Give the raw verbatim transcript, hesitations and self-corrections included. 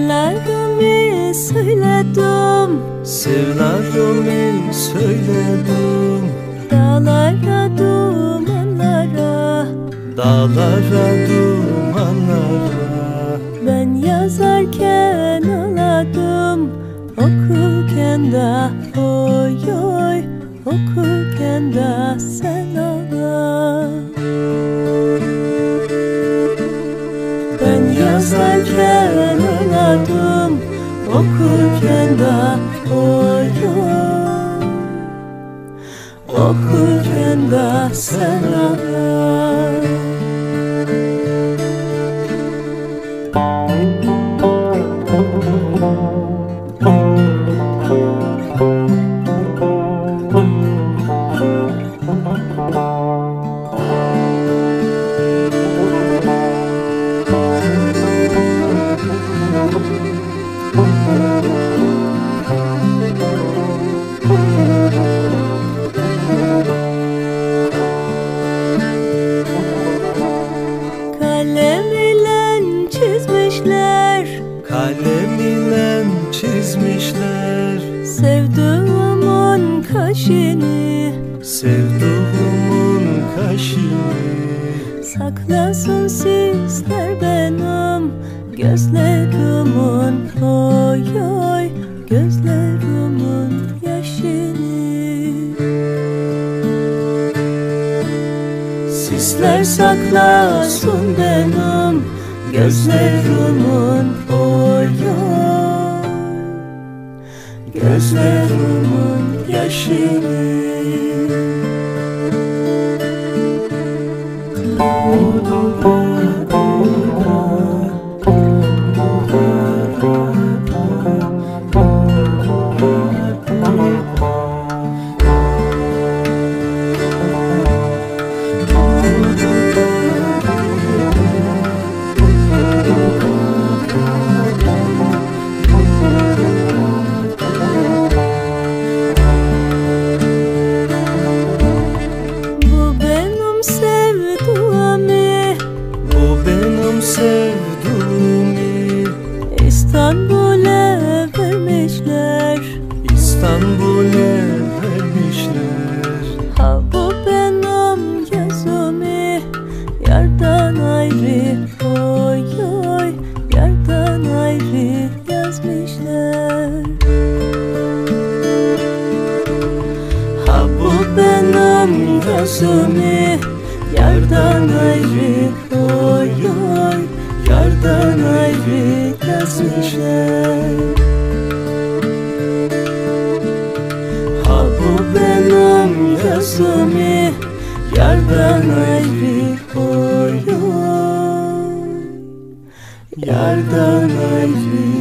Sevlarımı söyledim, Sevlarımı söyledim. dağlara dumanlara, Dağlara dumanlara. ben yazarken ağladım, okurken de oy oy, okurken de sen ağla. Ben yazarken ağladım, okurken de oy oy, okurken de sen ağla. Kalem ile çizmişler, Kalem ile çizmişler. sevduğumun kaşını, Sevduğumun kaşını. saklasın sizler benim gözlerimin oy oy, gözlerimin yaşını. Sizler saklasın benim gözlerimin oy oy, gözlerimin yaşını. Sevduğumu İstanbul'a vermişler, İstanbul'a vermişler. ha bu benim yazımı yardan ayrı oy oy, yardan ayrı yazmışlar. Ha bu benim yazımı yardan ayrı oy oy, yardan ayrı yazmışlar. Ha bu benim yazımı yardan ayrı oy oy, yardan ayrı